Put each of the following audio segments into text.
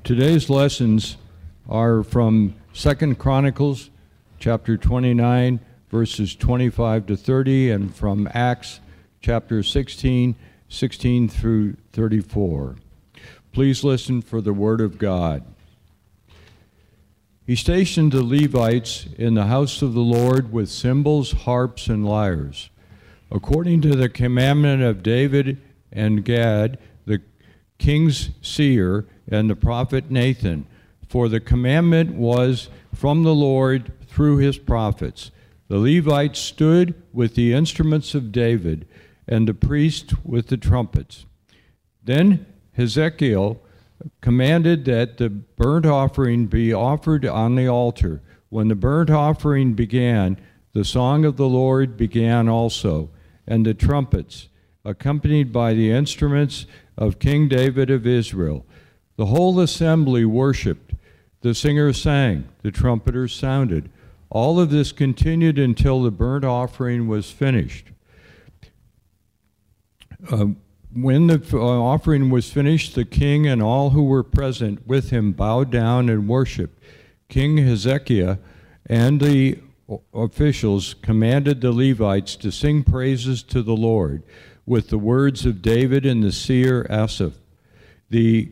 Today's lessons are from 2 Chronicles chapter 29, verses 25 to 30, and from Acts chapter 16, 16 through 34. Please listen for the word of God. He stationed the Levites in the house of the Lord with cymbals, harps, and lyres, according to the commandment of David and Gad, the king's seer, and the prophet Nathan. For the commandment was from the Lord through his prophets. The Levites stood with the instruments of David, and the priest with the trumpets. Then Hezekiah commanded that the burnt offering be offered on the altar. When the burnt offering began, the song of the Lord began also, and the trumpets, accompanied by the instruments of King David of Israel. The whole assembly worshipped. The singers sang, the trumpeters sounded. All of this continued until the burnt offering was finished. When the offering was finished, the king and all who were present with him bowed down and worshiped. King Hezekiah and the officials commanded the Levites to sing praises to the Lord with the words of David and the seer Asaph. They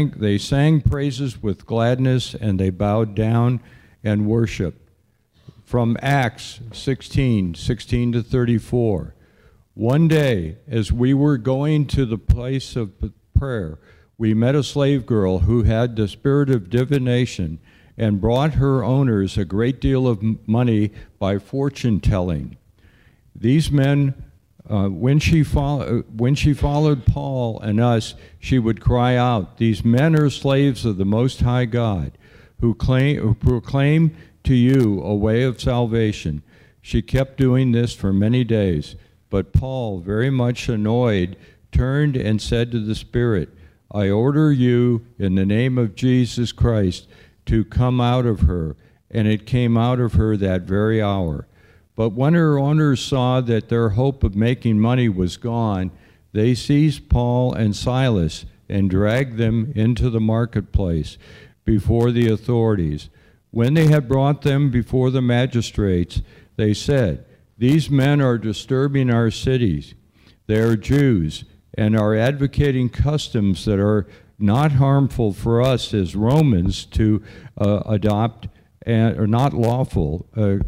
sang praises with gladness, and they bowed down and worshiped. From Acts 16, 16 to 34. One day, as we were going to the place of prayer, we met a slave girl who had the spirit of divination and brought her owners a great deal of money by fortune telling. These men, when she followed Paul and us, she would cry out, "These men are slaves of the Most High God, who proclaim to you a way of salvation." She kept doing this for many days. But Paul, very much annoyed, turned and said to the Spirit, "I order you in the name of Jesus Christ to come out of her." And it came out of her that very hour. But when her owners saw that their hope of making money was gone, they seized Paul and Silas and dragged them into the marketplace before the authorities. When they had brought them before the magistrates, they said, "These men are disturbing our cities. They are Jews and are advocating customs that are not harmful for us as Romans to adopt, and are not lawful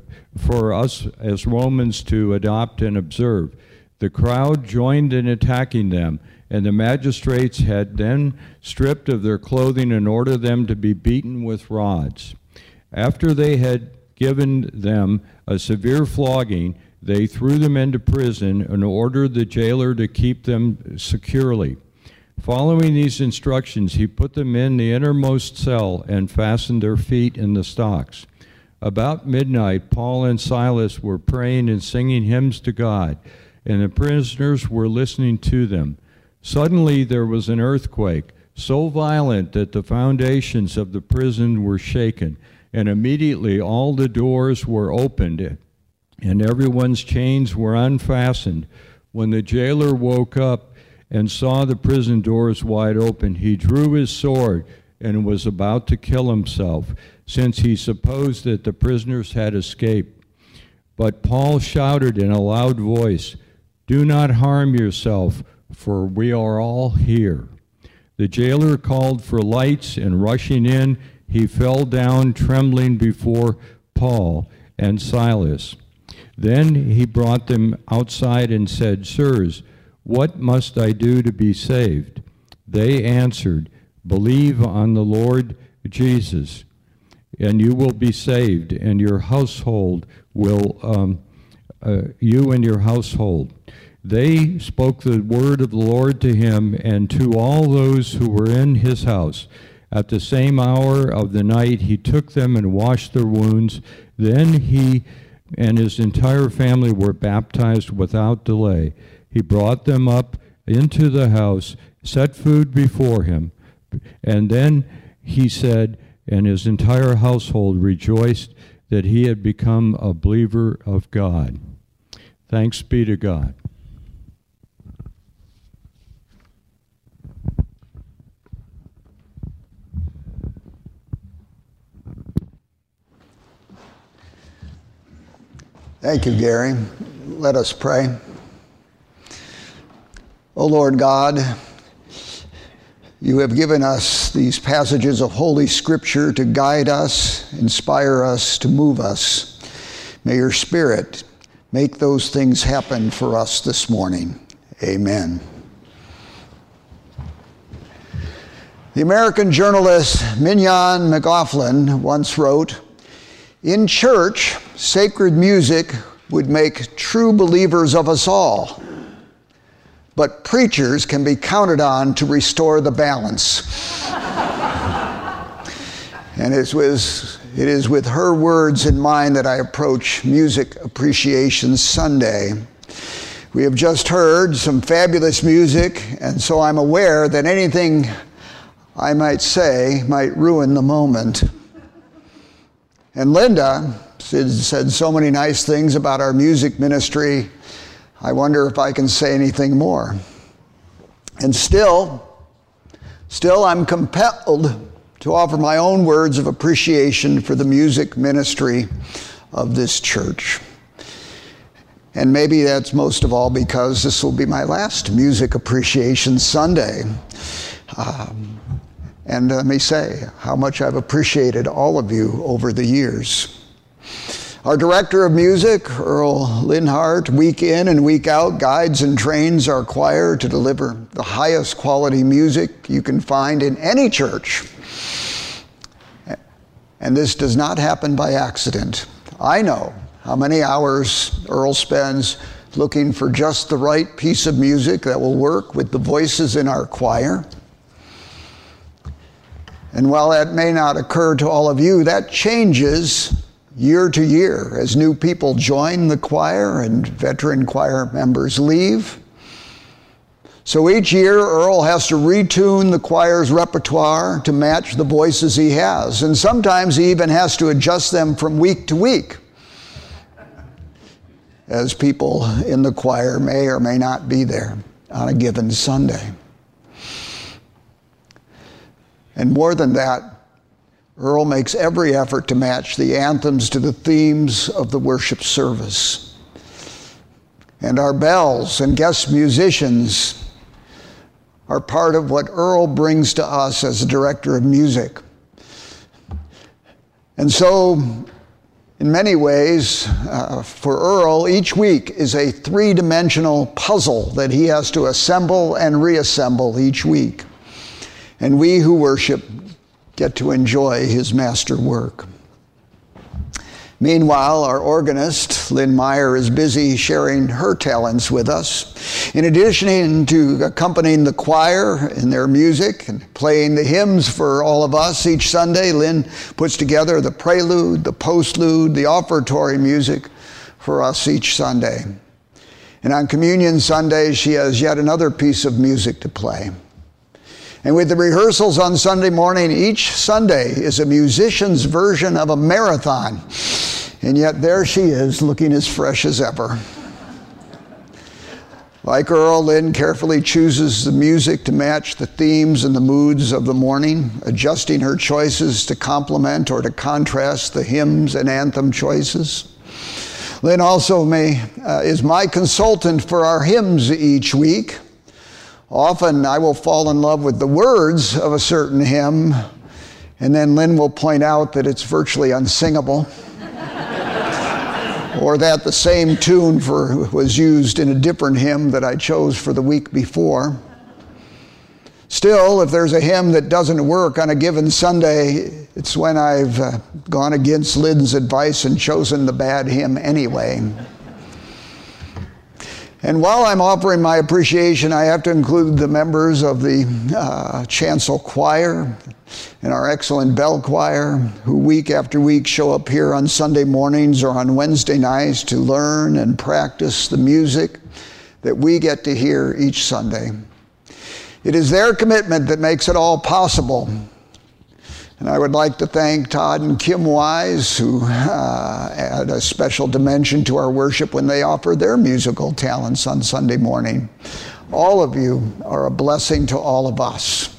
for us as Romans to adopt and observe." The crowd joined in attacking them, and the magistrates had then stripped of their clothing and ordered them to be beaten with rods. After they had given them a severe flogging, they threw them into prison and ordered the jailer to keep them securely. Following these instructions, he put them in the innermost cell and fastened their feet in the stocks. About midnight, Paul and Silas were praying and singing hymns to God, and the prisoners were listening to them. Suddenly there was an earthquake, so violent that the foundations of the prison were shaken, and immediately all the doors were opened, and everyone's chains were unfastened. When the jailer woke up and saw the prison doors wide open, he drew his sword and was about to kill himself, since he supposed that the prisoners had escaped. But Paul shouted in a loud voice, "Do not harm yourself, for we are all here." The jailer called for lights, and rushing in, he fell down trembling before Paul and Silas. Then he brought them outside and said, "Sirs, what must I do to be saved?" They answered, "Believe on the Lord Jesus, and you will be saved, and your household will, you and your household." They spoke the word of the Lord to him and to all those who were in his house. At the same hour of the night, he took them and washed their wounds. Then he and his entire family were baptized without delay. He brought them up into the house, set food before him, and then he said, and his entire household rejoiced that he had become a believer of God. Thanks be to God. Thank you, Gary. Let us pray. O Lord God, you have given us these passages of Holy Scripture to guide us, inspire us, to move us. May your Spirit make those things happen for us this morning. Amen. The American journalist Mignon McLaughlin once wrote, "In church, sacred music would make true believers of us all, but preachers can be counted on to restore the balance." And it is with her words in mind that I approach Music Appreciation Sunday. We have just heard some fabulous music, and so I'm aware that anything I might say might ruin the moment. And Linda said so many nice things about our music ministry. I wonder if I can say anything more. And still I'm compelled to offer my own words of appreciation for the music ministry of this church. And maybe that's most of all because this will be my last Music Appreciation Sunday. And let me say how much I've appreciated all of you over the years. Our director of music, Earl Linhart, week in and week out guides and trains our choir to deliver the highest quality music you can find in any church. And this does not happen by accident. I know how many hours Earl spends looking for just the right piece of music that will work with the voices in our choir. And while that may not occur to all of you, that changes year to year as new people join the choir and veteran choir members leave. So each year, Earl has to retune the choir's repertoire to match the voices he has. And sometimes he even has to adjust them from week to week, as people in the choir may or may not be there on a given Sunday. And more than that, Earl makes every effort to match the anthems to the themes of the worship service. And our bells and guest musicians are part of what Earl brings to us as a director of music. And so, in many ways, for Earl, each week is a three-dimensional puzzle that he has to assemble and reassemble each week. And we who worship get to enjoy his master work. Meanwhile, our organist, Lynn Meyer, is busy sharing her talents with us. In addition to accompanying the choir in their music and playing the hymns for all of us each Sunday, Lynn puts together the prelude, the postlude, the offertory music for us each Sunday. And on Communion Sunday, she has yet another piece of music to play. And with the rehearsals on Sunday morning, each Sunday is a musician's version of a marathon. And yet there she is, looking as fresh as ever. Like Earl, Lynn carefully chooses the music to match the themes and the moods of the morning, adjusting her choices to complement or to contrast the hymns and anthem choices. Lynn also is my consultant for our hymns each week. Often I will fall in love with the words of a certain hymn, and then Lynn will point out that it's virtually unsingable, or that the same tune was used in a different hymn that I chose for the week before. Still, if there's a hymn that doesn't work on a given Sunday, it's when I've gone against Lynn's advice and chosen the bad hymn anyway. And while I'm offering my appreciation, I have to include the members of the chancel choir and our excellent bell choir, who week after week show up here on Sunday mornings or on Wednesday nights to learn and practice the music that we get to hear each Sunday. It is their commitment that makes it all possible. And I would like to thank Todd and Kim Wise, who add a special dimension to our worship when they offer their musical talents on Sunday morning. All of you are a blessing to all of us,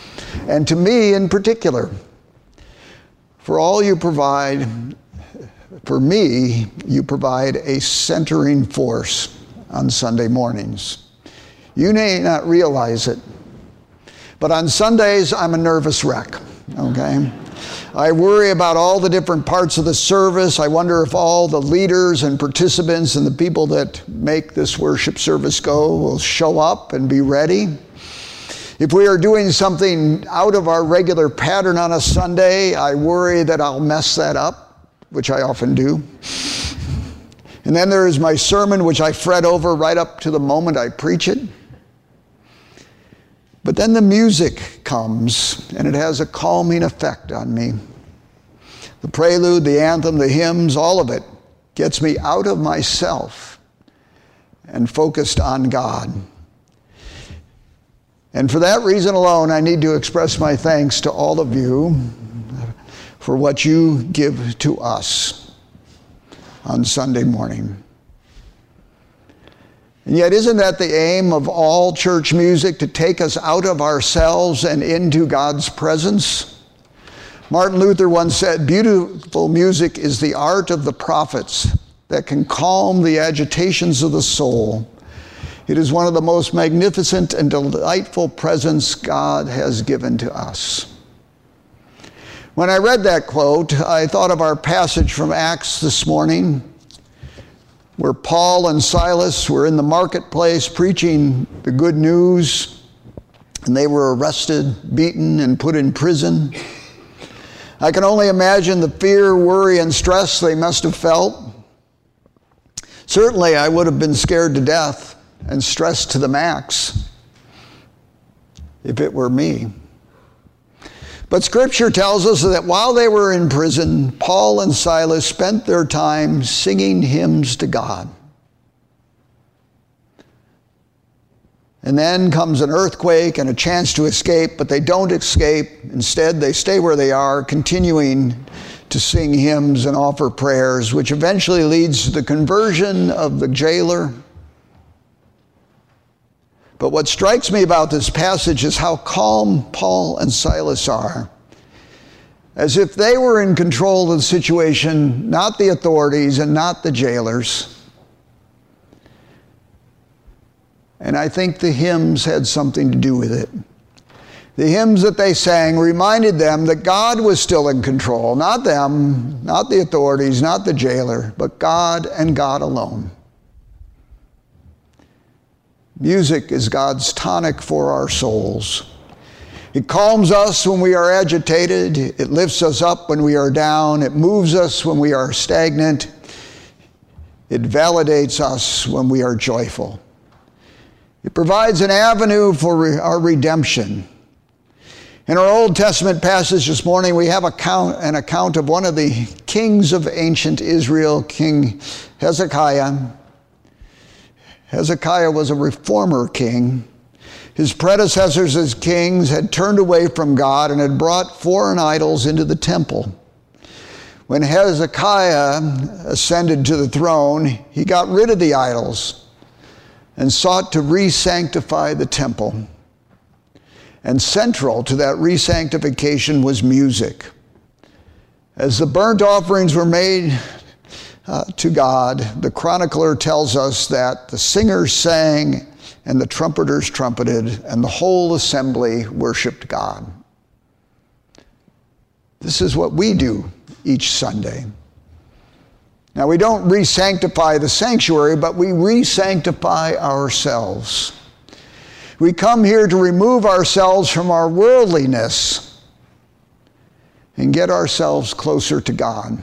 and to me in particular, for all you provide for me, you provide a centering force on Sunday mornings. You may not realize it, but on Sundays, I'm a nervous wreck, okay? I worry about all the different parts of the service. I wonder if all the leaders and participants and the people that make this worship service go will show up and be ready. If we are doing something out of our regular pattern on a Sunday, I worry that I'll mess that up, which I often do. And then there is my sermon, which I fret over right up to the moment I preach it. But then the music comes, and it has a calming effect on me. The prelude, the anthem, the hymns, all of it gets me out of myself and focused on God. And for that reason alone, I need to express my thanks to all of you for what you give to us on Sunday morning. And yet, isn't that the aim of all church music, to take us out of ourselves and into God's presence? Martin Luther once said, "Beautiful music is the art of the prophets that can calm the agitations of the soul. It is one of the most magnificent and delightful presents God has given to us." When I read that quote, I thought of our passage from Acts this morning, where Paul and Silas were in the marketplace preaching the good news, and they were arrested, beaten, and put in prison. I can only imagine the fear, worry, and stress they must have felt. Certainly, I would have been scared to death and stressed to the max if it were me. But Scripture tells us that while they were in prison, Paul and Silas spent their time singing hymns to God. And then comes an earthquake and a chance to escape, but they don't escape. Instead, they stay where they are, continuing to sing hymns and offer prayers, which eventually leads to the conversion of the jailer. But what strikes me about this passage is how calm Paul and Silas are, as if they were in control of the situation, not the authorities and not the jailers. And I think the hymns had something to do with it. The hymns that they sang reminded them that God was still in control, not them, not the authorities, not the jailer, but God and God alone. Music is God's tonic for our souls. It calms us when we are agitated. It lifts us up when we are down. It moves us when we are stagnant. It validates us when we are joyful. It provides an avenue for our redemption. In our Old Testament passage this morning, we have an account of one of the kings of ancient Israel, King Hezekiah. Hezekiah was a reformer king. His predecessors as kings had turned away from God and had brought foreign idols into the temple. When Hezekiah ascended to the throne, he got rid of the idols and sought to re-sanctify the temple. And central to that re-sanctification was music. As the burnt offerings were made to God, the chronicler tells us that the singers sang and the trumpeters trumpeted and the whole assembly worshiped God. This is what we do each Sunday. Now, we don't re-sanctify the sanctuary, but we re-sanctify ourselves. We come here to remove ourselves from our worldliness and get ourselves closer to God.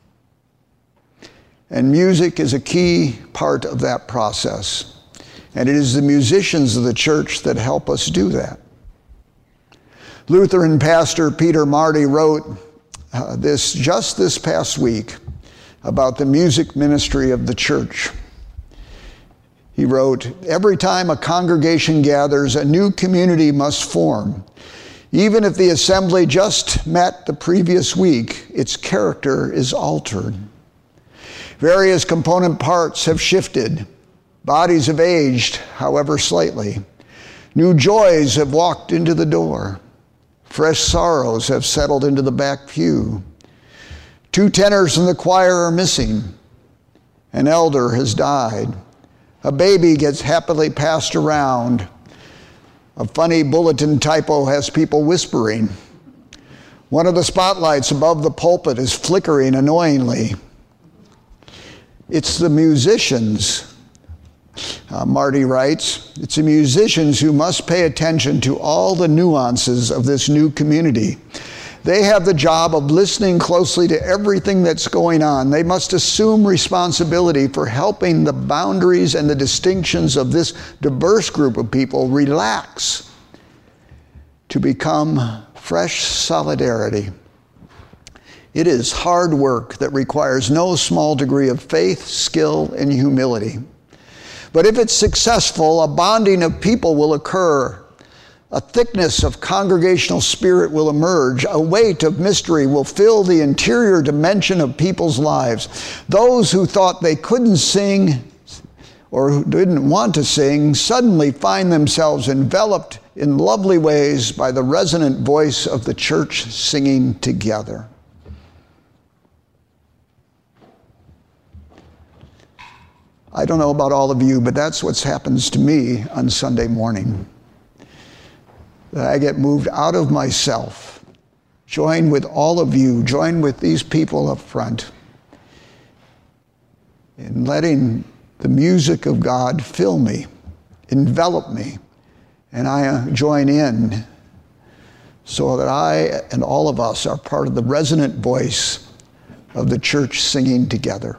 And music is a key part of that process. And it is the musicians of the church that help us do that. Lutheran pastor Peter Marty wrote just this past week about the music ministry of the church. He wrote, "Every time a congregation gathers, a new community must form. Even if the assembly just met the previous week, its character is altered. Various component parts have shifted. Bodies have aged, however slightly. New joys have walked into the door. Fresh sorrows have settled into the back pew. 2 tenors from the choir are missing. An elder has died. A baby gets happily passed around. A funny bulletin typo has people whispering. One of the spotlights above the pulpit is flickering annoyingly. It's the musicians, Marty writes, it's the musicians who must pay attention to all the nuances of this new community. They have the job of listening closely to everything that's going on. They must assume responsibility for helping the boundaries and the distinctions of this diverse group of people relax to become fresh solidarity. It is hard work that requires no small degree of faith, skill, and humility. But if it's successful, a bonding of people will occur. A thickness of congregational spirit will emerge. A weight of mystery will fill the interior dimension of people's lives. Those who thought they couldn't sing or who didn't want to sing suddenly find themselves enveloped in lovely ways by the resonant voice of the church singing together. I don't know about all of you, but that's what happens to me on Sunday morning. That I get moved out of myself, join with all of you, join with these people up front, in letting the music of God fill me, envelop me, and I join in so that I and all of us are part of the resonant voice of the church singing together.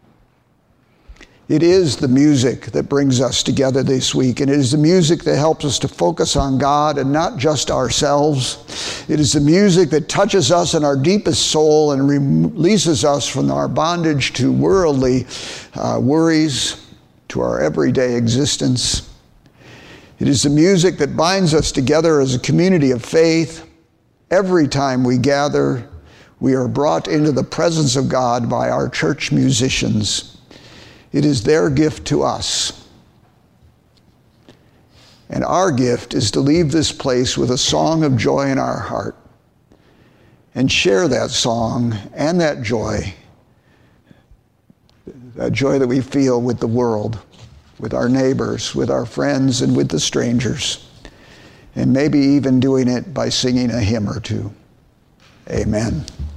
It is the music that brings us together this week, and it is the music that helps us to focus on God and not just ourselves. It is the music that touches us in our deepest soul and releases us from our bondage to worldly worries, to our everyday existence. It is the music that binds us together as a community of faith. Every time we gather, we are brought into the presence of God by our church musicians. It is their gift to us. And our gift is to leave this place with a song of joy in our heart and share that song and that joy that we feel with the world, with our neighbors, with our friends, and with the strangers. And maybe even doing it by singing a hymn or two. Amen.